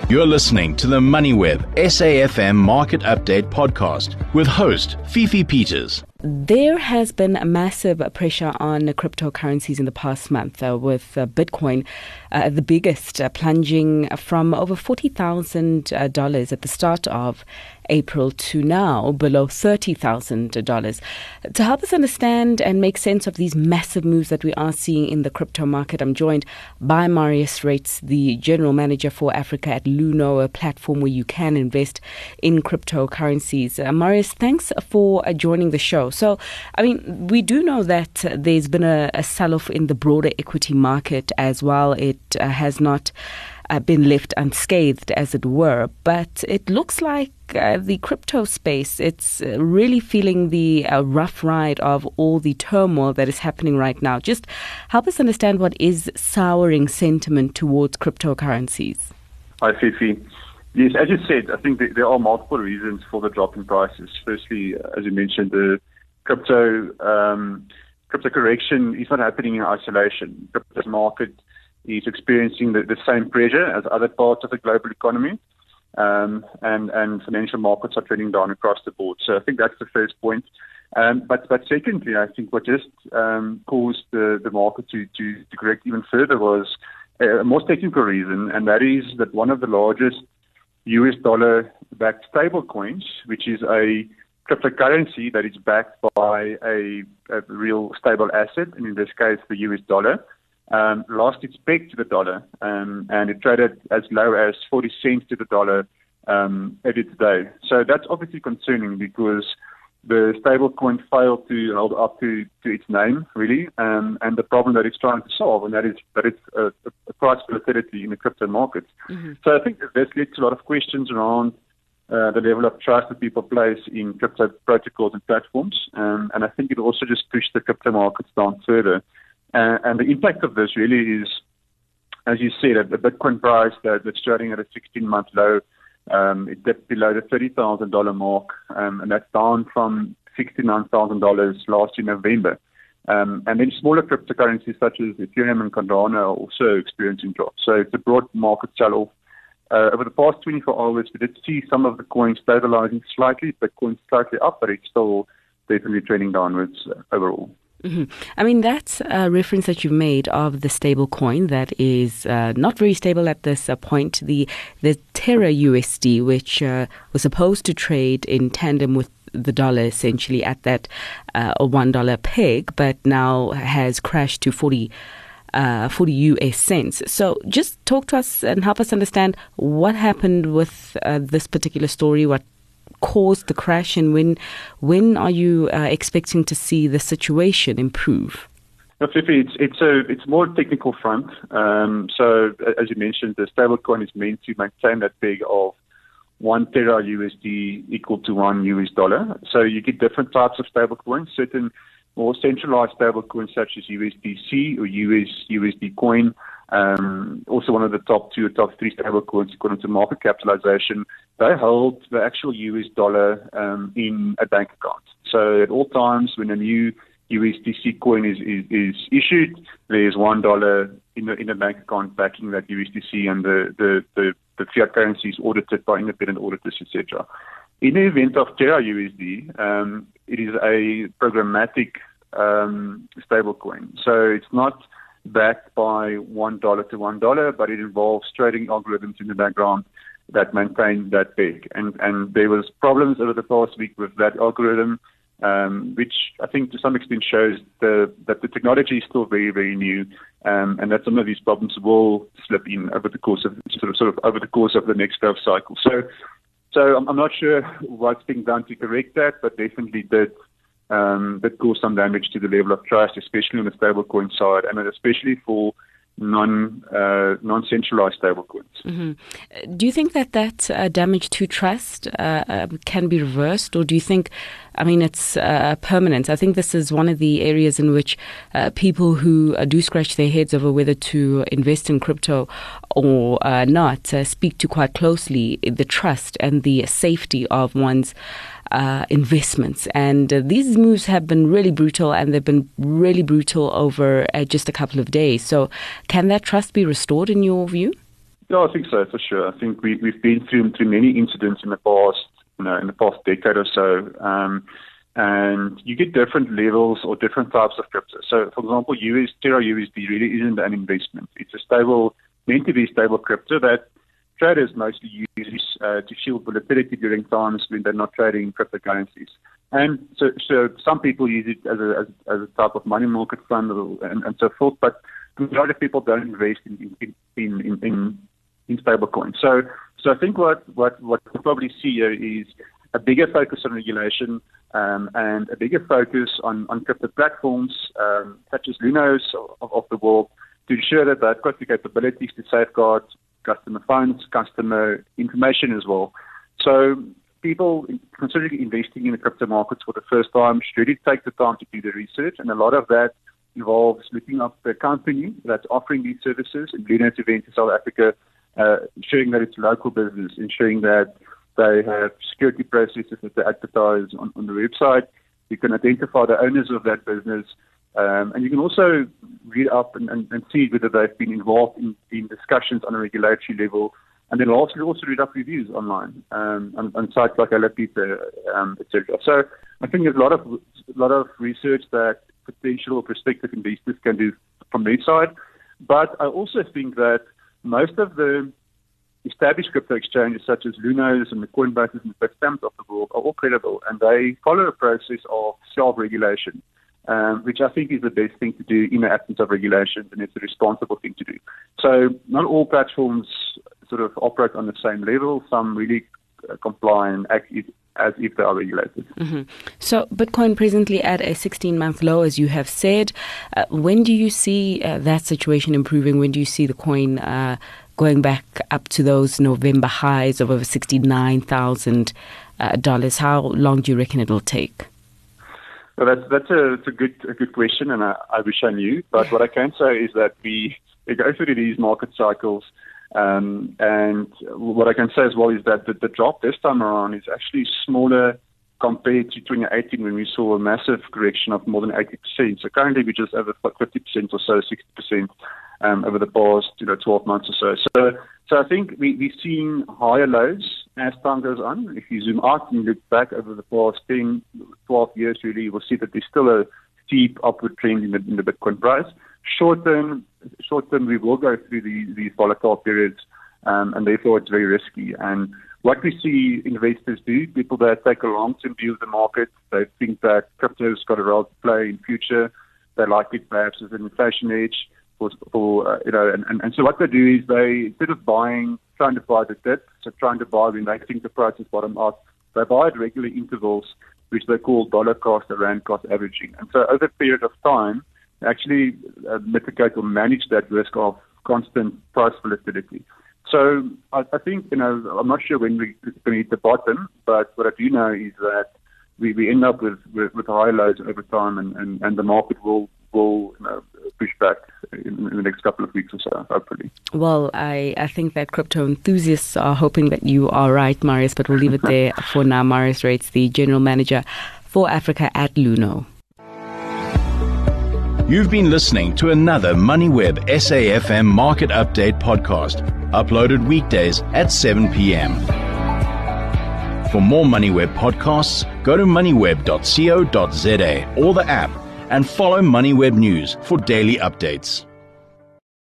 You're listening to the MoneyWeb SAFM Market Update podcast with host Fifi Peters. There has been a massive pressure on cryptocurrencies in the past month with Bitcoin, the biggest, plunging from over $40,000 at the start of April to now below $30,000. To help us understand and make sense of these massive moves that we are seeing in the crypto market, I'm joined by Marius Reitz, the General Manager for Africa at Luno, a platform where you can invest in cryptocurrencies. Marius, thanks for joining the show. So, I mean, we do know that there's been a sell-off in the broader equity market as well. It has not been left unscathed, as it were, but it looks like the crypto space, it's really feeling the rough ride of all the turmoil that is happening right now. Just help us understand what is souring sentiment towards cryptocurrencies. Hi, Fifi. Yes, as you said, I think there are multiple reasons for the drop in prices. Firstly, as you mentioned, the crypto correction is not happening in isolation. The crypto market is experiencing the same pressure as other parts of the global economy, and financial markets are trending down across the board. So I think that's the first point. But secondly, I think what just caused the market to correct even further was a more technical reason, and that is that one of the largest US dollar-backed stable coins, which is a cryptocurrency that is backed by a real stable asset, and in this case the US dollar, lost its peg to the dollar, and it traded as low as 40 cents to the dollar every day. So that's obviously concerning because the stable coin failed to hold up to its name, really, and the problem that it's trying to solve, and that it's a price volatility in the crypto market. Mm-hmm. So I think this leads to a lot of questions around the level of trust that people place in crypto protocols and platforms, and I think it also just pushed the crypto markets down further. And the impact of this really is, as you said, the Bitcoin price that's trading at a 16-month low. It dipped below the $30,000 mark, and that's down from $69,000 last year, November. And then smaller cryptocurrencies such as Ethereum and Cardano are also experiencing drops. So it's a broad market sell-off. Over the past 24 hours, we did see some of the coins stabilizing slightly. Bitcoin's slightly up, but it's still definitely trending downwards overall. Mm-hmm. I mean, that's a reference that you've made of the stable coin that is not very stable at this point. The Terra USD, which was supposed to trade in tandem with the dollar essentially at that $1 peg, but now has crashed to 40 US cents. So just talk to us and help us understand what happened with this particular story, what caused the crash, and when are you expecting to see the situation improve? Fifi, it's more technical front. So as you mentioned, the stablecoin is meant to maintain that peg of 1 Terra USD equal to $1 US. So you get different types of stablecoins. Certain more centralized stablecoins such as USDC or USD coin. Also one of the top 2 or top 3 stablecoins according to market capitalization, they hold the actual US dollar in a bank account. So at all times when a new USDC coin is issued, there's $1 in the bank account backing that USDC, and the fiat currency is audited by independent auditors, etc. In the event of Terra USD, it is a programmatic stablecoin. So it's not backed by $1 to $1, but it involves trading algorithms in the background that maintain that peg. And there was problems over the past week with that algorithm, which I think to some extent shows that the technology is still very, very new, and that some of these problems will slip in over the course of over the course of the next growth cycle. So I'm not sure what's being done to correct that, but definitely did cause some damage to the level of trust, especially on the stablecoin side, and especially for non-centralized stablecoins. Mm-hmm. Do you think that damage to trust can be reversed, or do you think, I mean, it's permanent? I think this is one of the areas in which people who do scratch their heads over whether to invest in crypto or not speak to quite closely the trust and the safety of one's investments. And these moves have been really brutal, and they've been really brutal over just a couple of days. So can that trust be restored in your view? Yeah, I think so, for sure. I think we've been through many incidents in the past, in the past decade or so, and you get different levels or different types of crypto. So, for example, Terra USD really isn't an investment. It's meant to be stable crypto that traders mostly use to shield volatility during times when they're not trading cryptocurrencies. And so some people use it as a type of money market fund and so forth, but the majority of people don't invest in stable coins. So I think what we'll probably see here is a bigger focus on regulation and a bigger focus on crypto platforms such as Lunos of the world to ensure that they've got the capabilities to safeguard customer funds, customer information as well. So people considering investing in the crypto markets for the first time should really take the time to do the research, and a lot of that involves looking up the company that's offering these services. In Lunos event in South Africa, ensuring that it's local business, ensuring that they have security processes that they advertise on the website. You can identify the owners of that business, and you can also read up and see whether they've been involved in discussions on a regulatory level. And then lastly, also read up reviews online on sites like Alapita, etc. So I think there's a lot of research that potential or prospective investors can do from their side. But I also think that most of the established crypto exchanges such as Lunos and the Coinbases and the Bitstamps of the world are all credible, and they follow a process of self-regulation, which I think is the best thing to do in the absence of regulations, and it's a responsible thing to do. So not all platforms sort of operate on the same level. Some really comply and act as if they are regulated. Mm-hmm. So Bitcoin presently at a 16-month low, as you have said. When do you see that situation improving? When do you see the coin going back up to those November highs of over $69,000? How long do you reckon it will take? Well, that's a good question, and I wish I knew. But what I can say is that we go through these market cycles. And what I can say as well is that the drop this time around is actually smaller compared to 2018 when we saw a massive correction of more than 80%. So currently we're just over 50% or so, 60% over the past 12 months or so. So I think we're seeing higher lows as time goes on. If you zoom out and look back over the past 10, 12 years, really, you will see that there's still a steep upward trend in the Bitcoin price. Short term, we will go through these volatile periods, and therefore it's very risky. And what we see investors do, people that take a long-term view of the market, they think that crypto's got a role to play in future. They like it perhaps as an inflation hedge, and so what they do is they, instead of trying to buy the dip, so trying to buy when they think the price is bottom out, they buy at regular intervals, which they call dollar cost or rand cost averaging. And so over a period of time, actually mitigate or manage that risk of constant price volatility. So I think, I'm not sure when we're going to hit the bottom, but what I do know is that we end up with high lows over time, and the market will push back in the next couple of weeks or so, hopefully. Well, I think that crypto enthusiasts are hoping that you are right, Marius, but we'll leave it there for now. Marius Rates, the General Manager for Africa at Luno. You've been listening to another MoneyWeb SAFM Market Update podcast, uploaded weekdays at 7 p.m. For more MoneyWeb podcasts, go to moneyweb.co.za or the app, and follow MoneyWeb News for daily updates.